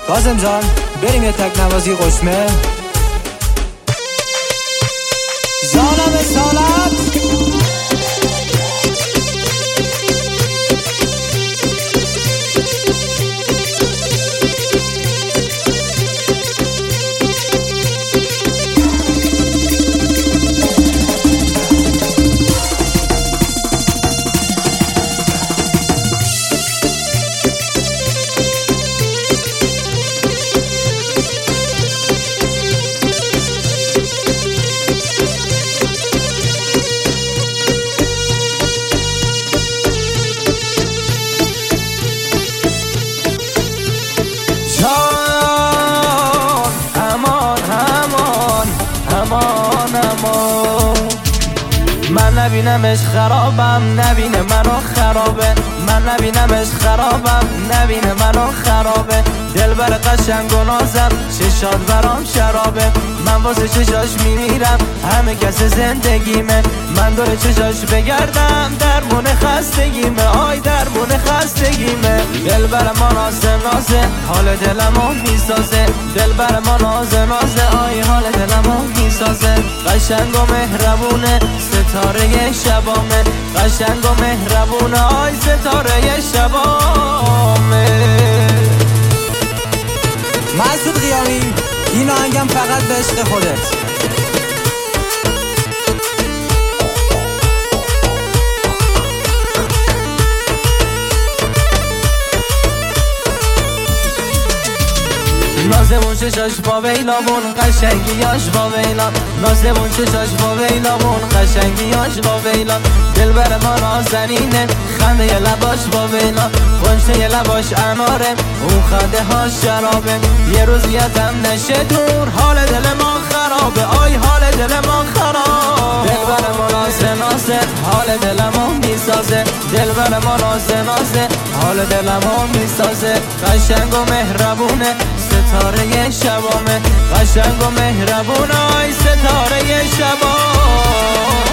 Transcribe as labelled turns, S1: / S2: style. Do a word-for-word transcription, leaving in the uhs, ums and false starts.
S1: کاظم جان بریم یه تک نوازی قشمه. جانم سالت
S2: من نبینمش خرابم نبینه منو خرابه، من نبینمش خرابم نبینه منو خرابه. دل بر قشنگ و نازم چشات برام شرابه، من واسه چشاش میمیرم همه کس زندگیمه. من دور چشاش بگردم درمون خستگیمه، آی درمون خستگیمه. دل بر ما نازه نازه حال دلمو میسازه، دل بر ما نازه نازه آی حال دلمو میسازه. قشنگ و مهربونه ستاره شبامه، قشنگ و مهربونه آی ستاره شبامه.
S1: مسعود قیامی این آهنگم فقط به عشق خودت.
S2: نازمون چشاش با ویلامون قشنگیاش با ویلان، نازمون چشاش با ویلامون قشنگیاش با ویلان. دل بر ما نازنینه خنده ی لباش با ویلان، غنچه ی لباش اناره اون خنده ها شرابه. یه روز یادم نشه دور حال دل ما خرابه، آی حال دل ما خرابه. دل بر ما نازه نازه حال دلمو میسازه، دل بر ما نازه نازه حال دلمو میسازه. قشنگ و مهربونه ستاره شبامه، قشنگ و مهربونه آی ستاره شبامه.